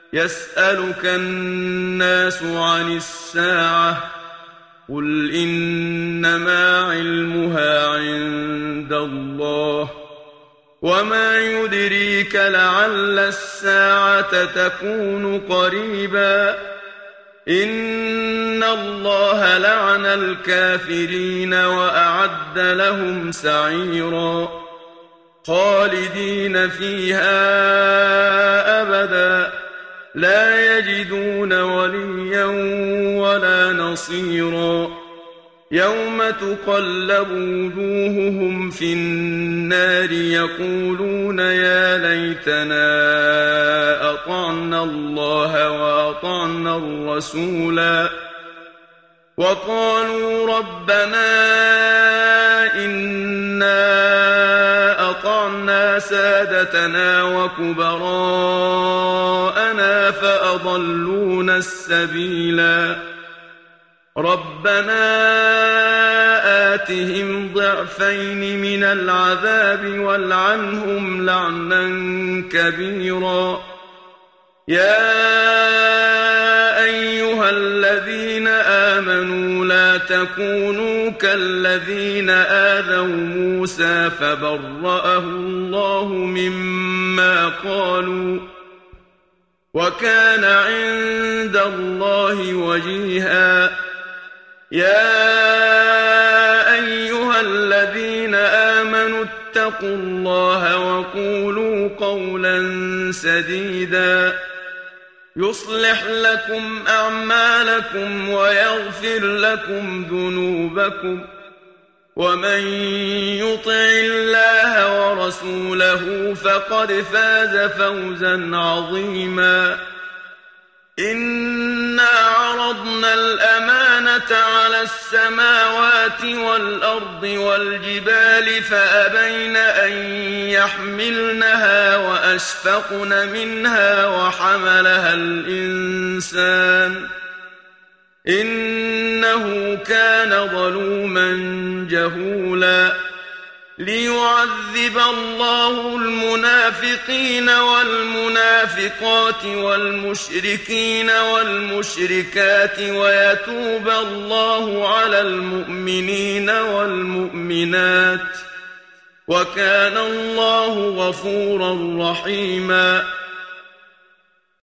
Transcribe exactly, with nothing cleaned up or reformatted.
يسألك الناس عن الساعة قل إنما علمها عند الله وما يدريك لعل الساعة تكون قريبا إن الله لعن الكافرين وأعد لهم سعيرا خالدين فيها أبدا لا يجدون وليا ولا نصيرا يوم تقلب وجوههم في النار يقولون يا ليتنا أطعنا الله وأطعنا الرسولا وقالوا ربنا إنا أطعنا سادتنا وكبراءنا فأضلونا السبيلا ربنا آتهم ضعفين من العذاب والعنهم لعنا كبيرا يا أيها الذين آمنوا لا تكونوا كالذين آذوا موسى فبرأه الله مما قالوا وكان عند الله وجيها يا أيها الذين آمنوا اتقوا الله وقولوا قولا سديدا يصلح لكم أعمالكم ويغفر لكم ذنوبكم ومن يطع الله ورسوله فقد فاز فوزا عظيما إنا عرضنا الأمانة على السماوات والأرض والجبال فأبين أن يحملنها وأشفقن منها وحملها الإنسان إنه كان ظلوما جهولا ليعذب الله المنافقين والمنافقات والمشركين والمشركات ويتوب الله على المؤمنين والمؤمنات وكان الله غفورا رحيما